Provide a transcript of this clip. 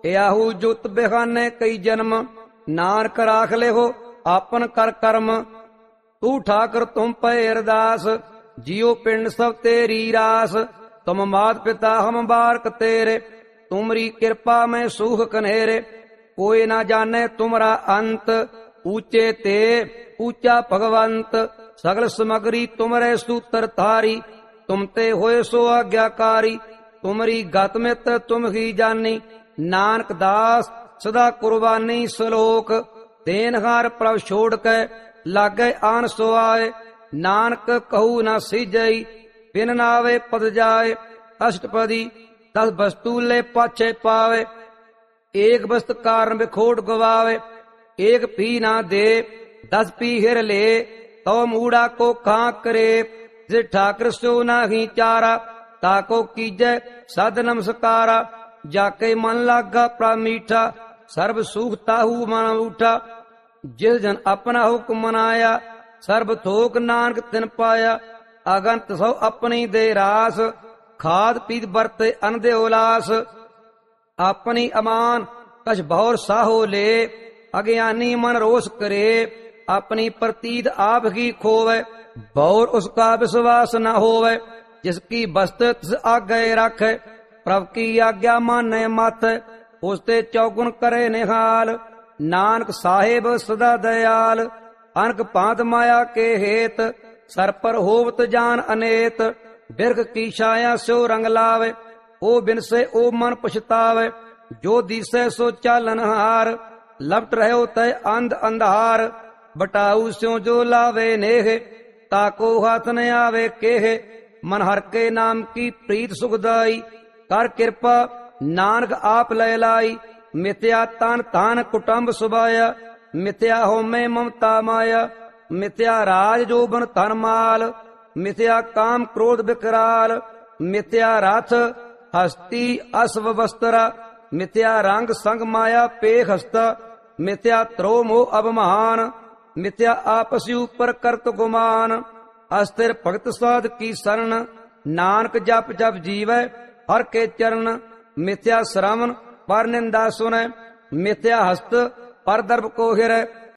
Yahoo जुत बेखाने कई जन्म, नानक राख लेहो आपन कर कर्म। तू ठाकर तुम पे अरदास, जियो पिंड सब तेरी रास। तुम मात पिता हम बारक तेरे, तुमरी कृपा में सुख कन्हेरे। कोई ना जाने तुमरा अंत, ऊंचे ते ऊंचा भगवंत। सगल समगरी तुमरे सूत्र धारी, तुम ते होए सो आज्ञाकारी। तुमरी गत मित तुम ही जानी, नानक दास सदा कुर्बानी। सलोक देनहार प्रभ छोड़ के, लागे आन सो आए। नानक कहू न सिजई, बिन नावे पद जाए। अष्टपदी 10 वस्तु ले पाछे पावे, एक वस्त कारण बिखोट गवावे। एक पी ना दे 10 पी हिर ले, तो मूड़ा को खां करे। जे ठाकर सो नाही चारा, ताको कीजे सद नमस्कारा। जाके मन लागा प्रा मीठा, सर्व सुख ताहू मन उठा। जिस जन अपना हुक्म मनाया, सर्व थोक नानक तिन पाया। अगंत सौ अपनी दे रास, खाद पीत बरते अन दे उलास। अपनी अमान कछ भौर साहो ले, अज्ञानी मन रोष करे। अपनी प्रतीत आप ही खोवे, भौर उसका विश्वास न होवे। जिसकी बस्त तिस आगे रखे, प्रभ की आज्ञा माने मत। उसते चौगुन करे निहाल, नानक साहेब सदा दयाल। अनक पांत माया के हेत, सर पर होवत जान अनेत। बिरख की छाया सो रंग लावे, ओ बिन से ओ मन पछतावे। जो दिसे सो चालनहार, लपट रहो तय अंध अंधार। बटाऊ स्यों जो लावे नेह, ताको हाथ न आवे केह। मन हर के नाम की प्रीत सुखदाई, कर कृपा नानक आप लय लाई। मिथ्या तान तान कुटुंब सुबाया, मिथ्या हो में ममता माया। मिथ्या राज जोबन धन माल, मिथ्या काम क्रोध विकराल। मिथ्या रथ हस्ती अश्व वस्त्रा, मिथ्या रंग संग माया पेख हस्ता। मिथ्या त्रो मोह अवमान, मिथ्या आपसी ऊपर करत गुमान। अस्थिर भगत साध की शरण, नानक जप जप जीवै हर के चरण। मिथ्या श्रवण पर निंदा सुनै, मिथ्या हस्त पर दर्भ को हिरै।